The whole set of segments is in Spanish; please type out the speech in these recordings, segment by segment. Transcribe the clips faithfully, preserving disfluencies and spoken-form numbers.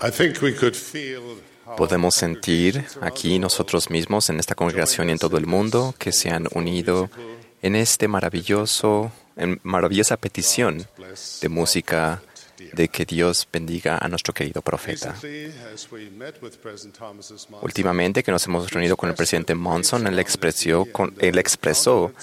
Podemos sentir aquí nosotros mismos en esta congregación y en todo el mundo que se han unido en este maravilloso, en maravillosa petición de música de que Dios bendiga a nuestro querido profeta. Últimamente que nos hemos reunido con el presidente Monson, él expresó con, él expresó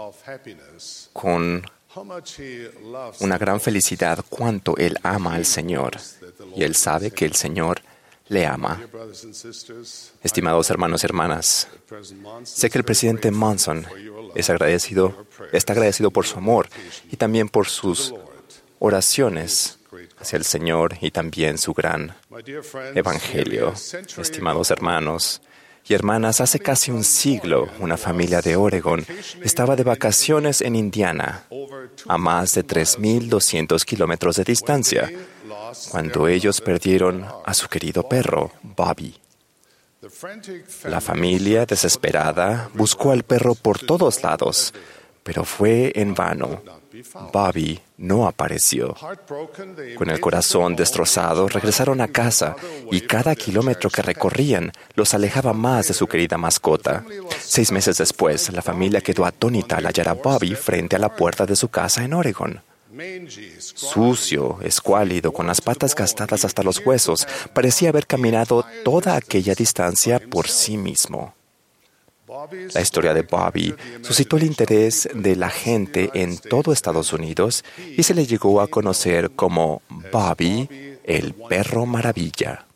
con una gran felicidad cuánto él ama al Señor y él sabe que el Señor le ama. Estimados hermanos y hermanas, sé que el presidente Monson es agradecido, está agradecido por su amor y también por sus oraciones hacia el Señor y también su gran evangelio. Estimados hermanos y hermanas, hace casi un siglo, una familia de Oregon estaba de vacaciones en Indiana, a más de tres mil doscientos kilómetros de distancia, cuando ellos perdieron a su querido perro, Bobby. La familia, desesperada, buscó al perro por todos lados, pero fue en vano. Bobby no apareció. Con el corazón destrozado, regresaron a casa y cada kilómetro que recorrían los alejaba más de su querida mascota. Seis meses después, la familia quedó atónita al hallar a Bobby frente a la puerta de su casa en Oregon. Sucio, escuálido, con las patas gastadas hasta los huesos, parecía haber caminado toda aquella distancia por sí mismo. La historia de Bobby suscitó el interés de la gente en todo Estados Unidos y se le llegó a conocer como Bobby, el perro maravilla.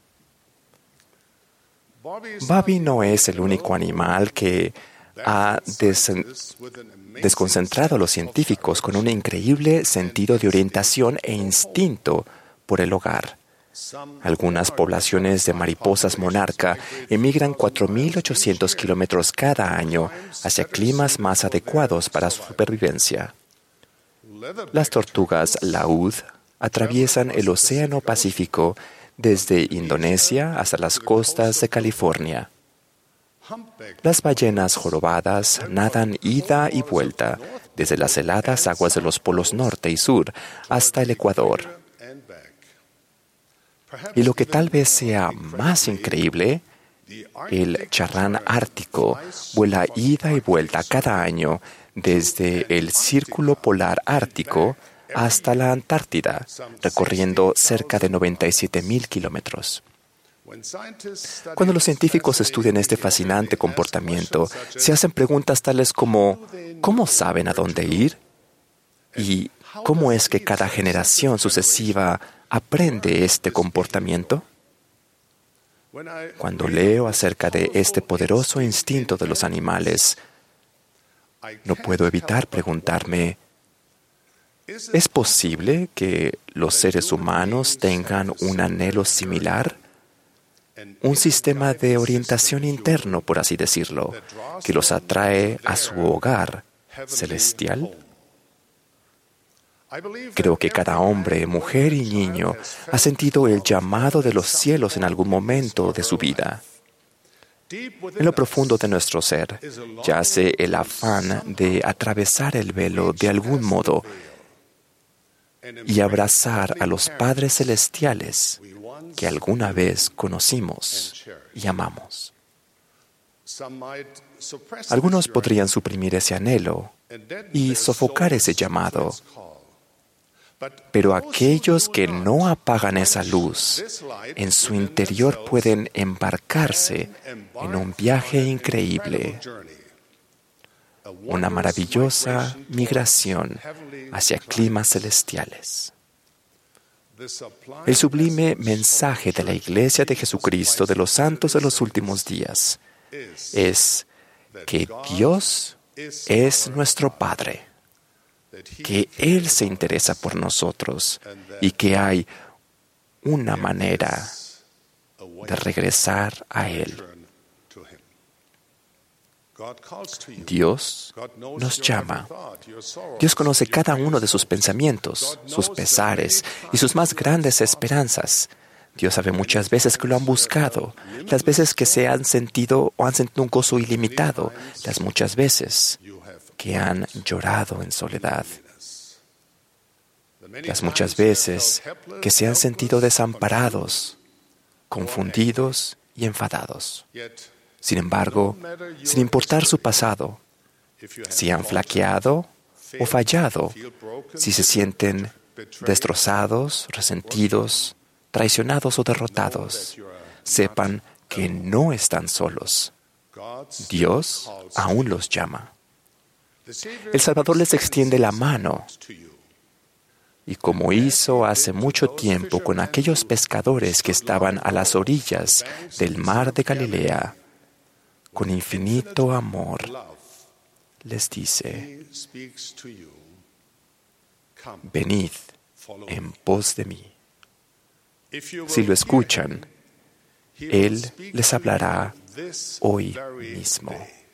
Bobby no es el único animal que ha des- desconcentrado a los científicos con un increíble sentido de orientación e instinto por el hogar. Algunas poblaciones de mariposas monarca emigran cuatro mil ochocientos kilómetros cada año hacia climas más adecuados para su supervivencia. Las tortugas laúd atraviesan el Océano Pacífico desde Indonesia hasta las costas de California. Las ballenas jorobadas nadan ida y vuelta desde las heladas aguas de los polos norte y sur hasta el Ecuador. Y lo que tal vez sea más increíble, el charrán ártico vuela ida y vuelta cada año desde el Círculo Polar Ártico hasta la Antártida, recorriendo cerca de noventa y siete mil kilómetros. Cuando los científicos estudian este fascinante comportamiento, se hacen preguntas tales como ¿cómo saben a dónde ir? ¿Y cómo es que cada generación sucesiva aprende este comportamiento? Cuando leo acerca de este poderoso instinto de los animales, no puedo evitar preguntarme, ¿es posible que los seres humanos tengan un anhelo similar? Un sistema de orientación interno, por así decirlo, que los atrae a su hogar celestial. Creo que cada hombre, mujer y niño ha sentido el llamado de los cielos en algún momento de su vida. En lo profundo de nuestro ser yace el afán de atravesar el velo de algún modo y abrazar a los padres celestiales que alguna vez conocimos y amamos. Algunos podrían suprimir ese anhelo y sofocar ese llamado, pero aquellos que no apagan esa luz en su interior pueden embarcarse en un viaje increíble, una maravillosa migración hacia climas celestiales. El sublime mensaje de la Iglesia de Jesucristo de los santos de los últimos días es que Dios es nuestro Padre, que Él se interesa por nosotros y que hay una manera de regresar a Él. Dios nos llama. Dios conoce cada uno de sus pensamientos, sus pesares y sus más grandes esperanzas. Dios sabe muchas veces que lo han buscado, las veces que se han sentido o han sentido un gozo ilimitado, las muchas veces que han llorado en soledad, las muchas veces que se han sentido desamparados confundidos y enfadados. Sin embargo, sin importar su pasado, si han flaqueado o fallado, si se sienten destrozados, resentidos, traicionados o derrotados, sepan que no están solos. Dios aún los llama. El Salvador les extiende la mano, y como hizo hace mucho tiempo con aquellos pescadores que estaban a las orillas del mar de Galilea, con infinito amor les dice: venid en pos de mí. Si lo escuchan, Él les hablará hoy mismo.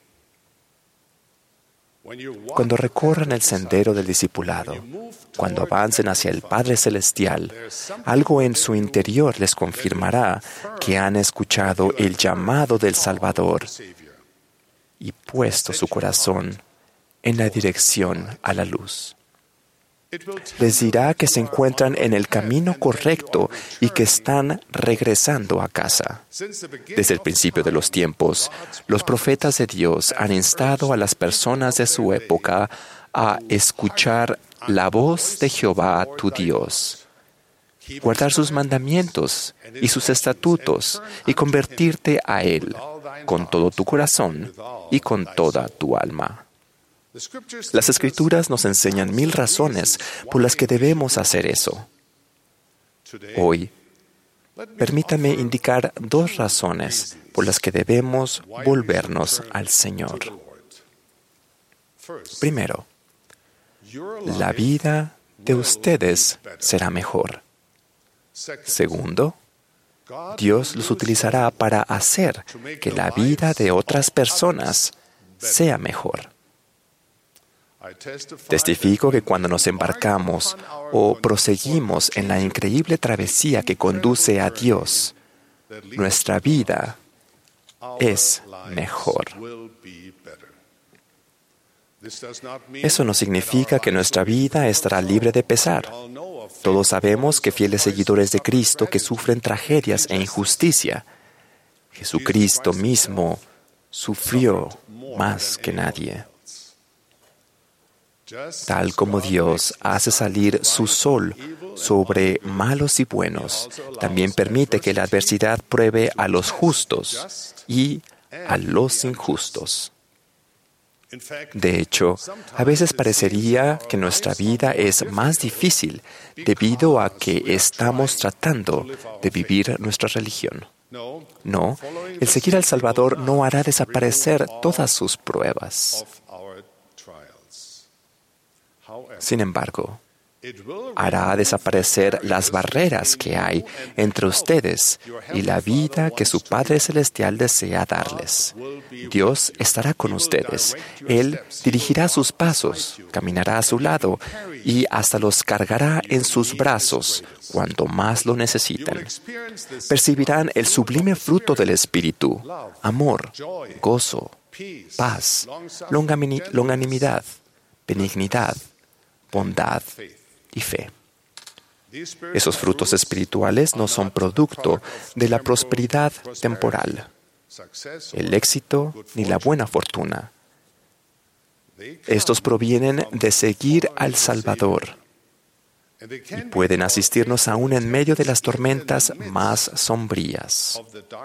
Cuando recorran el sendero del discipulado, cuando avancen hacia el Padre Celestial, algo en su interior les confirmará que han escuchado el llamado del Salvador y puesto su corazón en la dirección a la luz. Les dirá que se encuentran en el camino correcto y que están regresando a casa. Desde el principio de los tiempos, los profetas de Dios han instado a las personas de su época a escuchar la voz de Jehová tu Dios, guardar sus mandamientos y sus estatutos y convertirte a Él con todo tu corazón y con toda tu alma. Las Escrituras nos enseñan mil razones por las que debemos hacer eso. Hoy, permítame indicar dos razones por las que debemos volvernos al Señor. Primero, la vida de ustedes será mejor. Segundo, Dios los utilizará para hacer que la vida de otras personas sea mejor. Testifico que cuando nos embarcamos o proseguimos en la increíble travesía que conduce a Dios, nuestra vida es mejor. Eso no significa que nuestra vida estará libre de pesar. Todos sabemos que fieles seguidores de Cristo que sufren tragedias e injusticia. Jesucristo mismo sufrió más que nadie. Tal como Dios hace salir su sol sobre malos y buenos, también permite que la adversidad pruebe a los justos y a los injustos. De hecho, a veces parecería que nuestra vida es más difícil debido a que estamos tratando de vivir nuestra religión. No, el seguir al Salvador no hará desaparecer todas sus pruebas. Sin embargo, hará desaparecer las barreras que hay entre ustedes y la vida que su Padre Celestial desea darles. Dios estará con ustedes. Él dirigirá sus pasos, caminará a su lado y hasta los cargará en sus brazos cuando más lo necesiten. Percibirán el sublime fruto del Espíritu: amor, gozo, paz, longanimidad, benignidad, bondad y fe. Esos frutos espirituales no son producto de la prosperidad temporal, el éxito ni la buena fortuna. Estos provienen de seguir al Salvador y pueden asistirnos aún en medio de las tormentas más sombrías.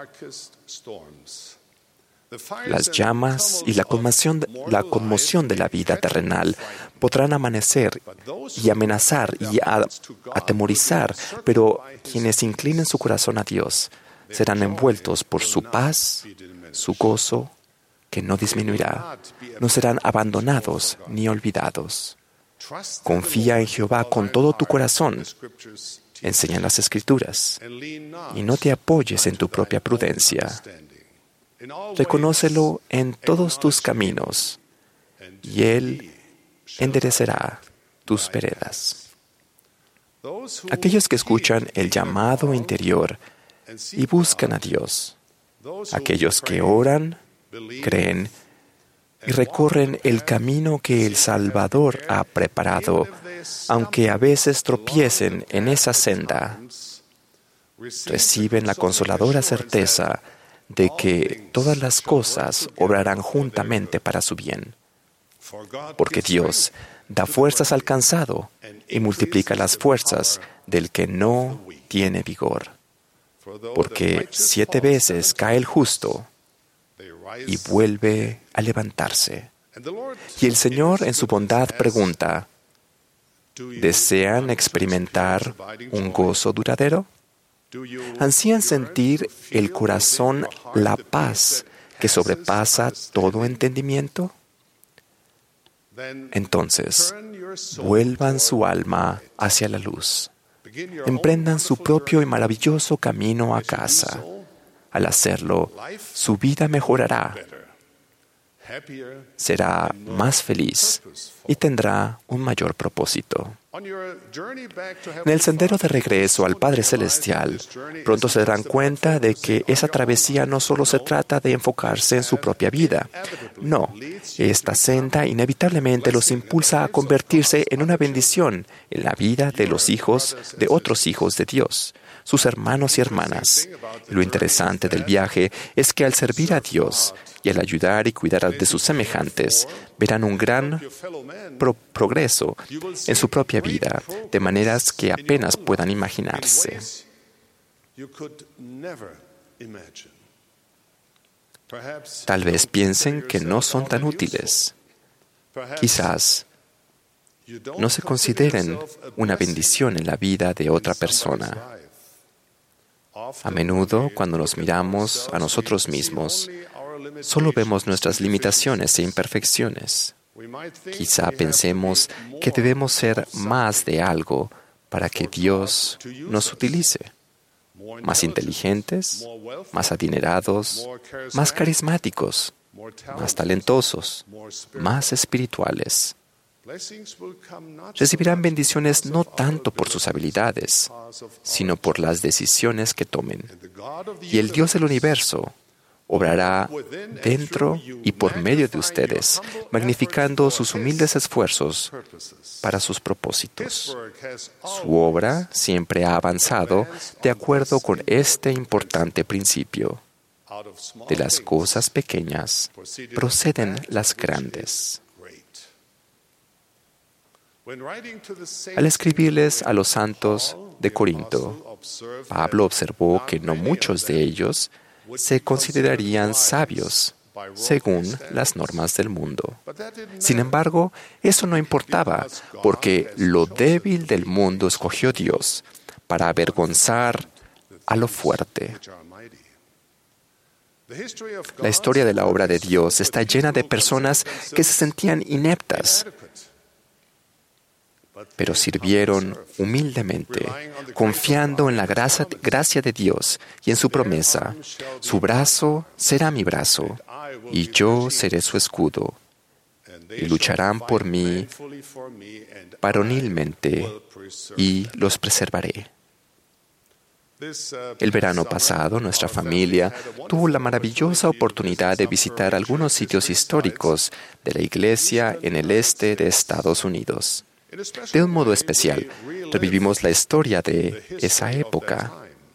Las llamas y la conmoción, la conmoción de la vida terrenal podrán amanecer y amenazar y a, atemorizar, pero quienes inclinen su corazón a Dios serán envueltos por su paz, su gozo, que no disminuirá. No serán abandonados ni olvidados. Confía en Jehová con todo tu corazón. Enseña las Escrituras y no te apoyes en tu propia prudencia. Reconócelo en todos tus caminos, y Él enderecerá tus veredas. Aquellos que escuchan el llamado interior y buscan a Dios, aquellos que oran, creen y recorren el camino que el Salvador ha preparado, aunque a veces tropiecen en esa senda, reciben la consoladora certeza de que todas las cosas obrarán juntamente para su bien, porque Dios da fuerzas al cansado y multiplica las fuerzas del que no tiene vigor. Porque siete veces cae el justo y vuelve a levantarse. Y el Señor en su bondad pregunta, ¿desean experimentar un gozo duradero? ¿Ansían sentir el corazón la paz que sobrepasa todo entendimiento? Entonces, vuelvan su alma hacia la luz. Emprendan su propio y maravilloso camino a casa. Al hacerlo, su vida mejorará, será más feliz y tendrá un mayor propósito. En el sendero de regreso al Padre Celestial, pronto se darán cuenta de que esa travesía no solo se trata de enfocarse en su propia vida. No, esta senda inevitablemente los impulsa a convertirse en una bendición en la vida de los hijos de otros hijos de Dios, sus hermanos y hermanas. Lo interesante del viaje es que al servir a Dios y al ayudar y cuidar de sus semejantes, verán un gran pro- progreso en su propia vida, de maneras que apenas puedan imaginarse. Tal vez piensen que no son tan útiles. Quizás no se consideren una bendición en la vida de otra persona. A menudo, cuando nos miramos a nosotros mismos, solo vemos nuestras limitaciones e imperfecciones. Quizá pensemos que debemos ser más de algo para que Dios nos utilice. Más inteligentes, más adinerados, más carismáticos, más talentosos, más espirituales. Recibirán bendiciones no tanto por sus habilidades, sino por las decisiones que tomen. Y el Dios del universo obrará dentro y por medio de ustedes, magnificando sus humildes esfuerzos para sus propósitos. Su obra siempre ha avanzado de acuerdo con este importante principio. De las cosas pequeñas proceden las grandes. Al escribirles a los santos de Corinto, Pablo observó que no muchos de ellos se considerarían sabios según las normas del mundo. Sin embargo, eso no importaba, porque lo débil del mundo escogió Dios para avergonzar a lo fuerte. La historia de la obra de Dios está llena de personas que se sentían ineptas, pero sirvieron humildemente, confiando en la gracia, gracia de Dios y en su promesa. Su brazo será mi brazo, y yo seré su escudo. Y lucharán por mí varonilmente, y los preservaré. El verano pasado, nuestra familia tuvo la maravillosa oportunidad de visitar algunos sitios históricos de la iglesia en el este de Estados Unidos. De un modo especial, revivimos la historia de esa época.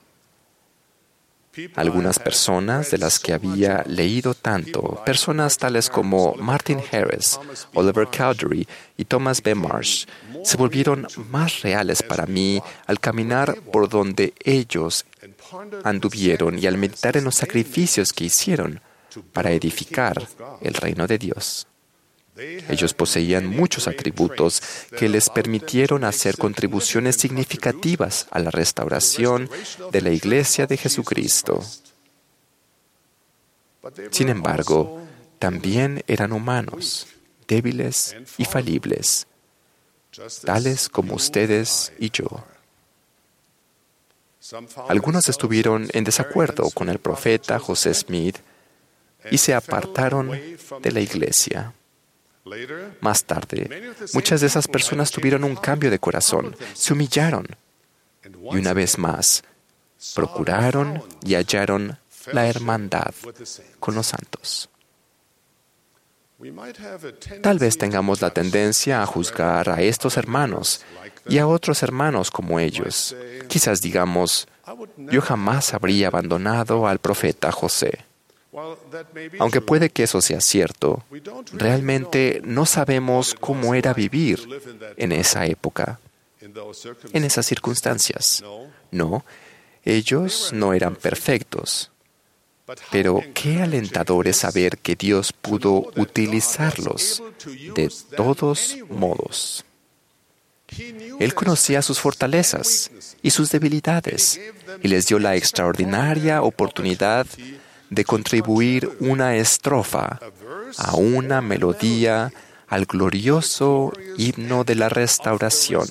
Algunas personas de las que había leído tanto, personas tales como Martin Harris, Oliver Cowdery y Thomas B. Marsh, se volvieron más reales para mí al caminar por donde ellos anduvieron y al meditar en los sacrificios que hicieron para edificar el reino de Dios. Ellos poseían muchos atributos que les permitieron hacer contribuciones significativas a la restauración de la Iglesia de Jesucristo. Sin embargo, también eran humanos, débiles y falibles, tales como ustedes y yo. Algunos estuvieron en desacuerdo con el profeta José Smith y se apartaron de la Iglesia. Más tarde, muchas de esas personas tuvieron un cambio de corazón, se humillaron y una vez más procuraron y hallaron la hermandad con los santos. Tal vez tengamos la tendencia a juzgar a estos hermanos y a otros hermanos como ellos. Quizás digamos, yo jamás habría abandonado al profeta José. Aunque puede que eso sea cierto, realmente no sabemos cómo era vivir en esa época, en esas circunstancias. No, ellos no eran perfectos. Pero qué alentador es saber que Dios pudo utilizarlos de todos modos. Él conocía sus fortalezas y sus debilidades y les dio la extraordinaria oportunidad de contribuir una estrofa a una melodía al glorioso himno de la restauración.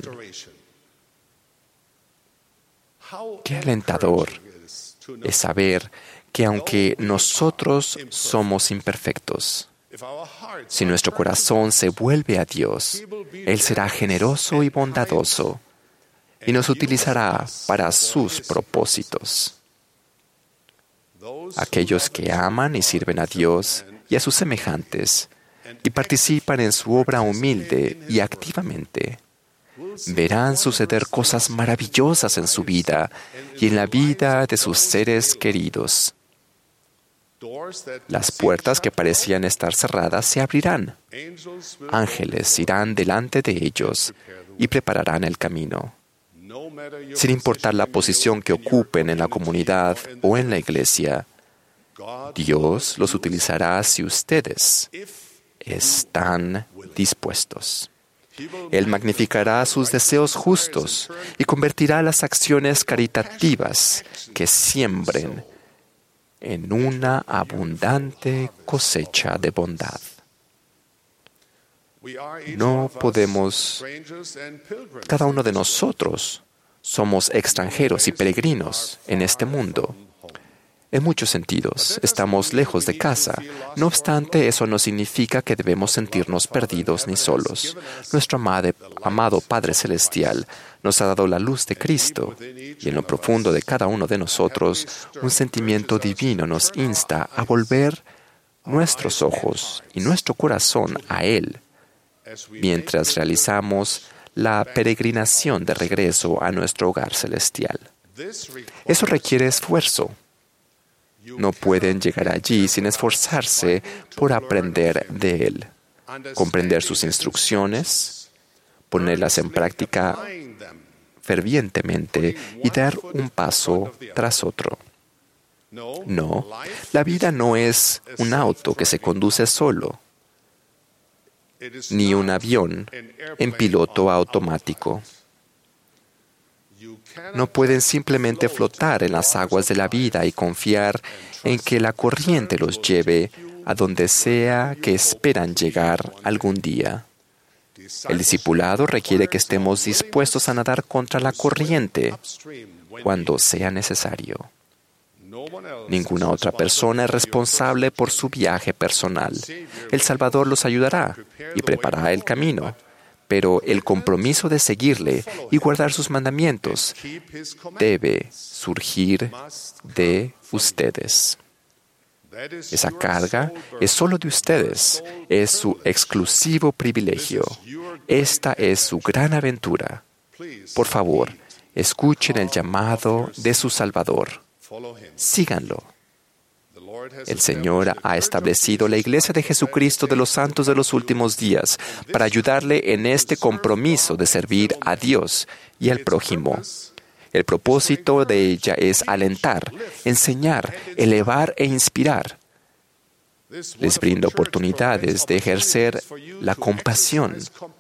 Qué alentador es saber que aunque nosotros somos imperfectos, si nuestro corazón se vuelve a Dios, Él será generoso y bondadoso y nos utilizará para sus propósitos. Aquellos que aman y sirven a Dios y a sus semejantes y participan en su obra humilde y activamente, verán suceder cosas maravillosas en su vida y en la vida de sus seres queridos. Las puertas que parecían estar cerradas se abrirán. Ángeles irán delante de ellos y prepararán el camino. Sin importar la posición que ocupen en la comunidad o en la iglesia, Dios los utilizará si ustedes están dispuestos. Él magnificará sus deseos justos y convertirá las acciones caritativas que siembren en una abundante cosecha de bondad. No podemos, cada uno de nosotros somos extranjeros y peregrinos en este mundo. En muchos sentidos, estamos lejos de casa. No obstante, eso no significa que debemos sentirnos perdidos ni solos. Nuestro amade, amado Padre Celestial nos ha dado la luz de Cristo, y en lo profundo de cada uno de nosotros, un sentimiento divino nos insta a volver nuestros ojos y nuestro corazón a Él, mientras realizamos la peregrinación de regreso a nuestro hogar celestial. Eso requiere esfuerzo. No pueden llegar allí sin esforzarse por aprender de Él, comprender sus instrucciones, ponerlas en práctica fervientemente y dar un paso tras otro. No, la vida no es un auto que se conduce solo, ni un avión en piloto automático. No pueden simplemente flotar en las aguas de la vida y confiar en que la corriente los lleve a donde sea que esperan llegar algún día. El discipulado requiere que estemos dispuestos a nadar contra la corriente cuando sea necesario. Ninguna otra persona es responsable por su viaje personal. El Salvador los ayudará y preparará el camino. Pero el compromiso de seguirle y guardar sus mandamientos debe surgir de ustedes. Esa carga es solo de ustedes, es su exclusivo privilegio. Esta es su gran aventura. Por favor, escuchen el llamado de su Salvador. Síganlo. El Señor ha establecido la Iglesia de Jesucristo de los Santos de los Últimos Días para ayudarle en este compromiso de servir a Dios y al prójimo. El propósito de ella es alentar, enseñar, elevar e inspirar. Les brinda oportunidades de ejercer la compasión,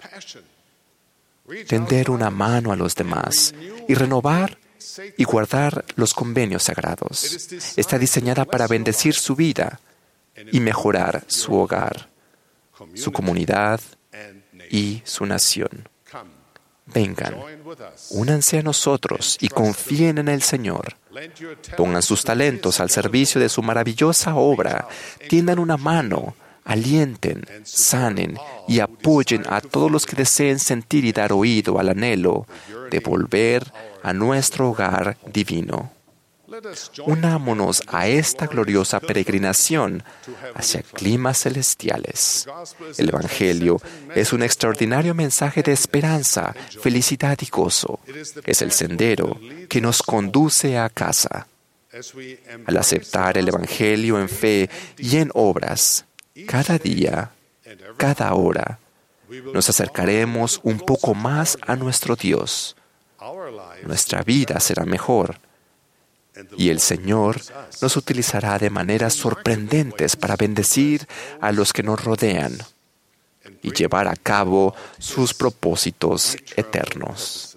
tender una mano a los demás y renovar y guardar los convenios sagrados. Está diseñada para bendecir su vida y mejorar su hogar, su comunidad y su nación. Vengan, únanse a nosotros y confíen en el Señor. Pongan sus talentos al servicio de su maravillosa obra. Tiendan una mano, alienten, sanen y apoyen a todos los que deseen sentir y dar oído al anhelo de volver a nuestro hogar divino. Unámonos a esta gloriosa peregrinación hacia climas celestiales. El Evangelio es un extraordinario mensaje de esperanza, felicidad y gozo. Es el sendero que nos conduce a casa. Al aceptar el Evangelio en fe y en obras, cada día, cada hora, nos acercaremos un poco más a nuestro Dios. Nuestra vida será mejor y el Señor nos utilizará de maneras sorprendentes para bendecir a los que nos rodean y llevar a cabo sus propósitos eternos.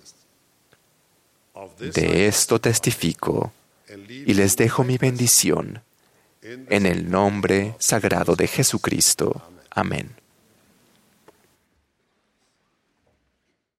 De esto testifico y les dejo mi bendición en el nombre sagrado de Jesucristo. Amén.